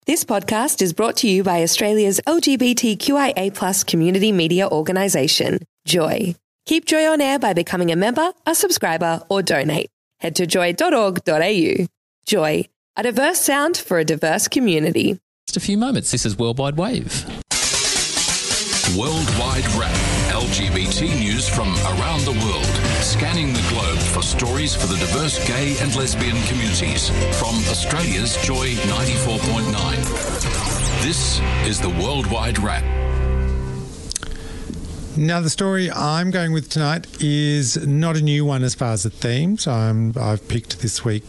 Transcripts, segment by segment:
This podcast is brought to you by Australia's LGBTQIA+ community media organisation, Joy. Keep Joy on air by becoming a member, a subscriber, or donate. Head to joy.org.au. Joy, a diverse sound for a diverse community. Just a few moments. This is Worldwide Wave. Worldwide Wrap. LGBT news from around the world. Scanning the globe for stories for the diverse gay and lesbian communities. From Australia's Joy 94.9. This is the Worldwide Wrap. Now, the story I'm going with tonight is not a new one as far as the theme. So I've picked this week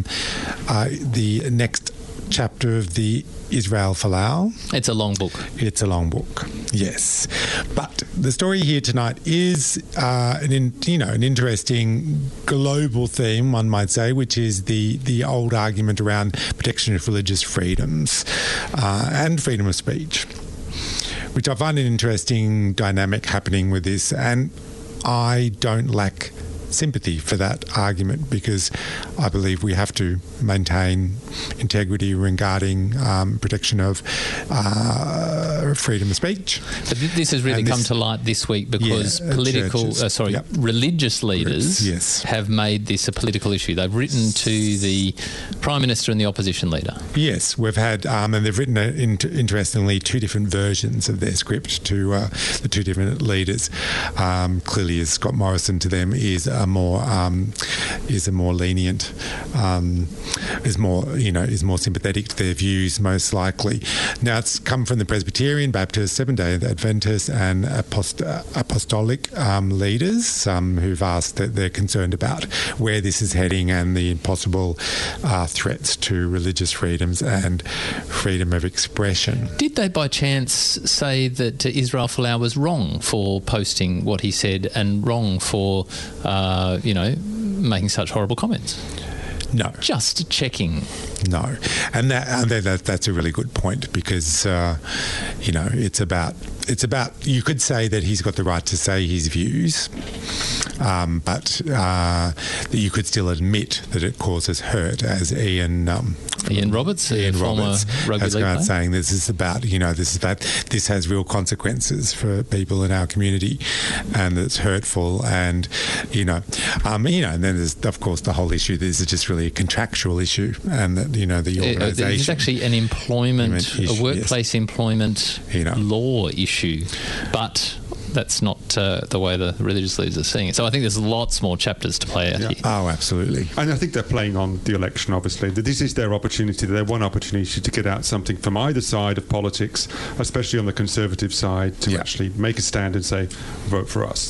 the next chapter of the Israel Folau. It's a long book. It's a long book, yes. But the story here tonight is an interesting global theme, one might say, which is the old argument around protection of religious freedoms and freedom of speech, which I find an interesting dynamic happening with this. And I don't lack sympathy for that argument because I believe we have to maintain integrity regarding protection of freedom of speech. But this has really come to light this week because religious leaders have made this a political issue. They've written to the Prime Minister and the opposition leader. Yes, we've had, and they've written, interestingly, two different versions of their script to the two different leaders. Clearly, as Scott Morrison to them is a more lenient, is more sympathetic to their views, most likely. Now, it's come from the Presbyterian, Baptist, Seventh-day Adventist and apostolic leaders who've asked that they're concerned about where this is heading and the possible threats to religious freedoms and freedom of expression. Did they by chance say that Israel Folau was wrong for posting what he said and wrong for making such horrible comments? No. Just checking. No. And that's a really good point because, it's about, you could say that he's got the right to say his views, but that you could still admit that it causes hurt, as Ian Roberts, rugby has league gone player, saying this is this has real consequences for people in our community, and it's hurtful, and and then there's of course the whole issue. This is just really a contractual issue, and that the organisation. There's actually an a workplace employment law issue, but that's not the way the religious leaders are seeing it. So I think there's lots more chapters to play out here. Oh, absolutely. And I think they're playing on the election, obviously. This is their opportunity, their one opportunity to get out something from either side of politics, especially on the Conservative side, to actually make a stand and say, vote for us.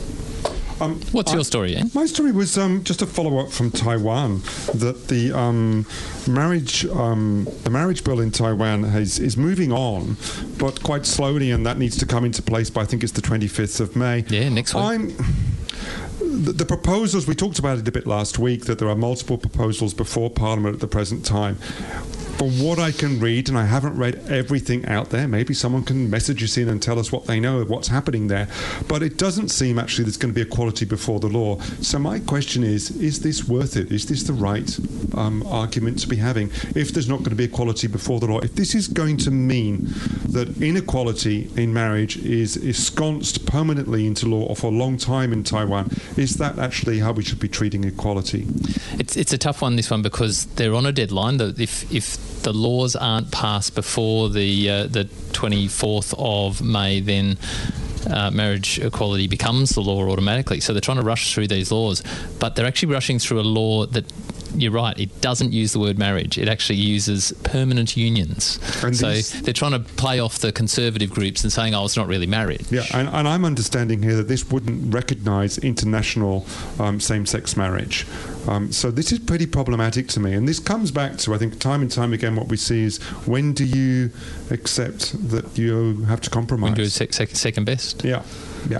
What's your story, Ian? My story was just a follow-up from Taiwan, that the marriage bill in Taiwan is moving on, but quite slowly, and that needs to come into place by, I think it's the 25th of May. Yeah, next week. The proposals, we talked about it a bit last week, that there are multiple proposals before Parliament at the present time. From what I can read, and I haven't read everything out there, maybe someone can message us in and tell us what they know of what's happening there, but it doesn't seem actually there's going to be equality before the law. So my question is this worth it? Is this the right argument to be having? If there's not going to be equality before the law, if this is going to mean that inequality in marriage is ensconced permanently into law or for a long time in Taiwan, is that actually how we should be treating equality? It's a tough one, this one, because they're on a deadline. That if the laws aren't passed before the 24th of May, then marriage equality becomes the law automatically. So they're trying to rush through these laws, but they're actually rushing through a law that, you're right, it doesn't use the word marriage. It actually uses permanent unions. And so they're trying to play off the conservative groups and saying, it's not really marriage. Yeah, and I'm understanding here that this wouldn't recognise international same-sex marriage. So this is pretty problematic to me. And this comes back to, I think, time and time again, what we see is, when do you accept that you have to compromise? When do you second best? Yeah.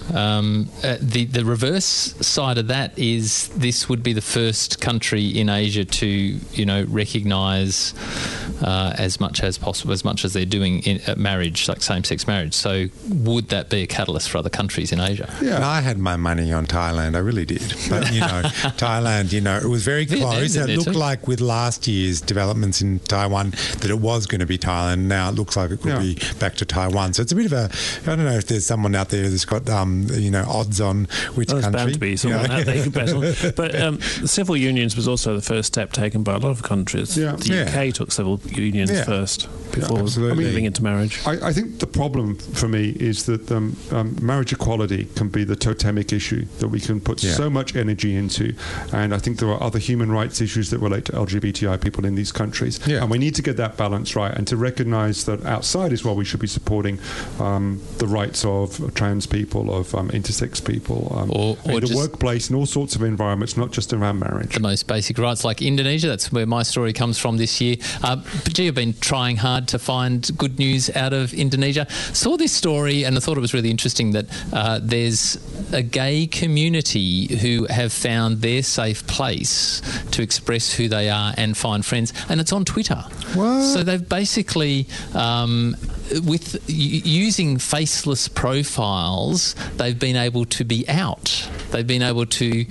The reverse side of that is this would be the first country in Asia to, recognise as much as possible, as much as they're doing in marriage, like same-sex marriage. So would that be a catalyst for other countries in Asia? Yeah, I had my money on Thailand. I really did. But, Thailand, it was very close. It looked like with last year's developments in Taiwan that it was going to be Thailand. Now it looks like it could be back to Taiwan. So it's a bit of I don't know if there's someone out there that's got, odds on which country. There's bound to be someone out there who can bet on. But civil unions was also the first step taken by a lot of countries. Yeah. The UK took civil unions first before moving into marriage. I think the problem for me is that marriage equality can be the totemic issue that we can put so much energy into. And I think there are other human rights issues that relate to LGBTI people in these countries. Yeah. And we need to get that balance right and to recognise that outside is where we should be supporting the rights of trans people, of intersex people, or in the workplace and all sorts of environments, not just around marriage. The most basic rights, like Indonesia, that's where my story comes from this year. But I've been trying hard to find good news out of Indonesia. Saw this story and I thought it was really interesting that there's a gay community who have found their safe place to express who they are and find friends, and it's on Twitter. What? So they've basically... with using faceless profiles, they've been able to be out. They've been able to,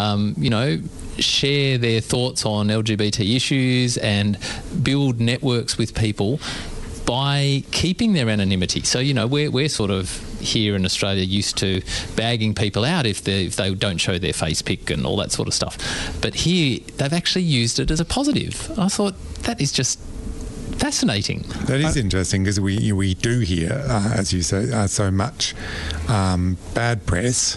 share their thoughts on LGBT issues and build networks with people by keeping their anonymity. So, we're sort of here in Australia used to bagging people out if they don't show their face pic and all that sort of stuff. But here, they've actually used it as a positive. I thought that is just fascinating. That is interesting because we do hear, as you say, so much bad press,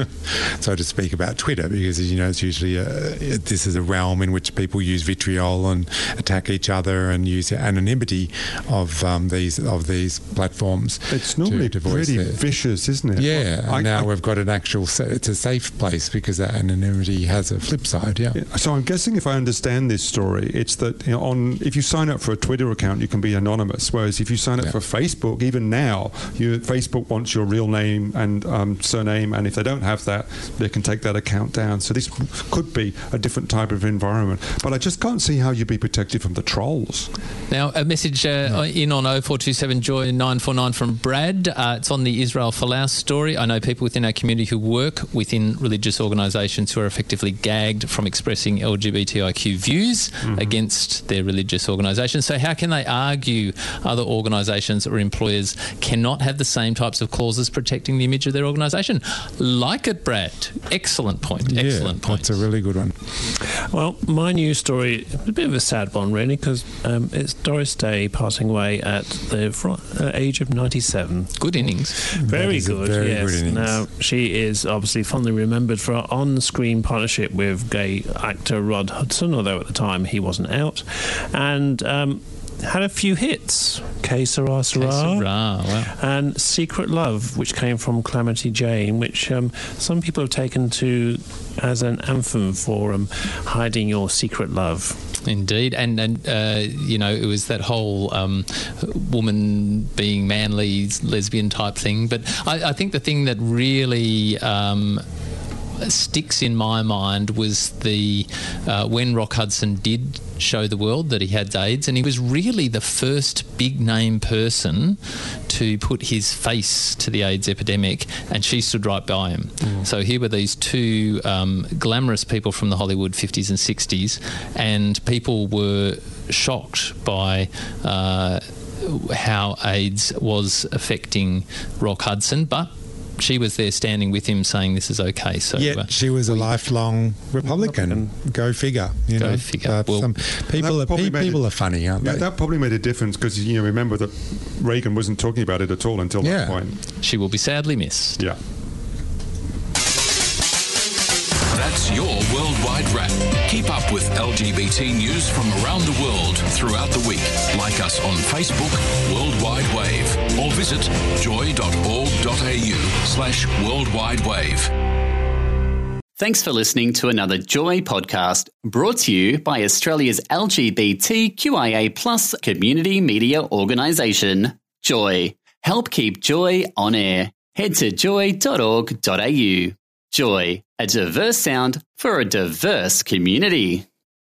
so to speak, about Twitter because, it's usually this is a realm in which people use vitriol and attack each other and use the anonymity of these platforms. It's normally pretty vicious, isn't it? Yeah. Now we've got an actual. It's a safe place because that anonymity has a flip side. Yeah. So I'm guessing if I understand this story, it's that if you sign up for a Twitter account, you can be anonymous. Whereas if you sign up for Facebook, even now, Facebook wants your real name and surname, and if they don't have that, they can take that account down. So this could be a different type of environment. But I just can't see how you'd be protected from the trolls. Now, a message in on 0427 Joy 949 from Brad. It's on the Israel Folau story. I know people within our community who work within religious organisations who are effectively gagged from expressing LGBTIQ views against their religious organisations. So how can they argue other organisations or employers cannot have the same types of clauses protecting the image of their organisation? Like it, Brad. Excellent point. Excellent point. That's a really good one. Well, my news story is a bit of a sad one, really, because it's Doris Day passing away at the age of 97. Good innings. Very good, very yes. good innings. Now, she is obviously fondly remembered for her on-screen partnership with gay actor Rod Hudson, although at the time he wasn't out, and had a few hits. Que Sera Sera, wow. and Secret Love, which came from Calamity Jane, which some people have taken to as an anthem for hiding your secret love. Indeed, and it was that whole woman being manly, lesbian type thing. But I think the thing that really sticks in my mind was the when Rock Hudson did show the world that he had AIDS, and he was really the first big name person to put his face to the AIDS epidemic, and she stood right by him. So here were these two glamorous people from the Hollywood 50s and 60s, and people were shocked by how AIDS was affecting Rock Hudson, but she was there standing with him saying this is okay. So she was a lifelong Republican. Go figure. Go figure. Some people are funny, aren't they? That probably made a difference because remember that Reagan wasn't talking about it at all until that point. She will be sadly missed. Yeah. That's your Worldwide Wrap. Keep up with LGBT news from around the world throughout the week. Like us on Facebook, Worldwide Wave, or visit joy.org.au/worldwidewave. Thanks for listening to another Joy podcast brought to you by Australia's LGBTQIA+ community media organisation, Joy. Help keep Joy on air. head to joy.org.au. Joy, a diverse sound for a diverse community.